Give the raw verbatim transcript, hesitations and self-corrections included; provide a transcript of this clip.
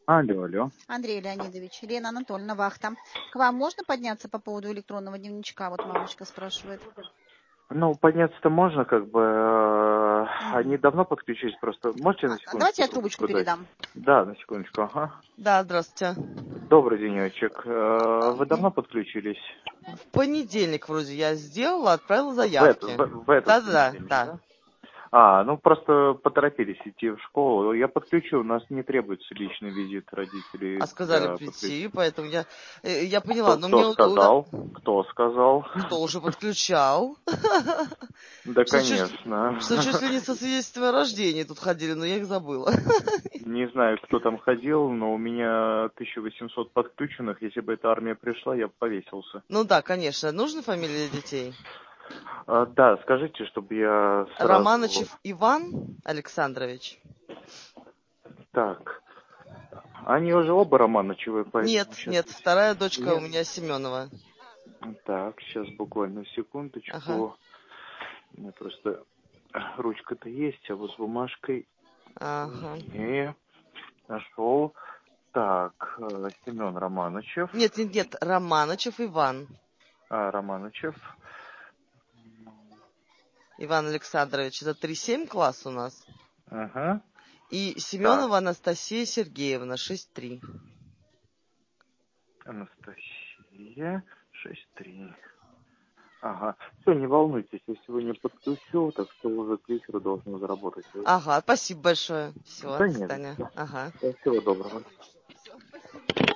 Алло, алло. Андрей Леонидович, Елена Анатольевна, вахта. К вам можно подняться по поводу электронного дневничка? Вот мамочка спрашивает. Ну, подняться-то можно, как бы. э, Мгм. Они давно подключились, просто можете на А, секундочку давайте я трубочку трубочку дать? передам. Да, на секундочку, ага. Да, здравствуйте. Добрый денечек. Э, Вы давно Мгм. подключились? В понедельник вроде я сделала, отправила В, этот, заявки. в, в этот Да-да-да, понедельник, да. да? А, ну просто поторопились идти в школу. Я подключу, у нас не требуется личный визит родителей А сказали для подключения. прийти, поэтому я, э, я поняла, Кто, но мне кто у- у- сказал? Кто сказал? кто уже подключал, Да, что чуть, конечно. что чуть ли не со свидетельством о рождении тут ходили, но я их забыла. Не знаю, кто там ходил, но у меня тысяча восемьсот подключенных. Если бы эта армия пришла, я бы повесился. Ну да, конечно, нужны фамилии детей? А, да, скажите, чтобы я сразу... Романычев Иван Александрович? Так, они уже оба Романовичевы, поэтому Нет, сейчас... нет, вторая дочка у Нет? меня Семенова. Так, сейчас буквально Ага, секундочку. У меня просто ручка-то есть, а вот с бумажкой ага. не нашел. Так, э, Семен Романовичев. Нет, нет, нет, Романычев Иван. А, Романовичев. Иван Александрович, это три семь класс у нас. Ага. И Так, Семенова Анастасия Сергеевна, шесть три. Анастасия, шесть три. Ага. Все, не волнуйтесь, я сегодня подключу, так что уже к вечеру должны заработать. Ага, спасибо большое. Все, Да до нет, свидания. Ага. всего доброго.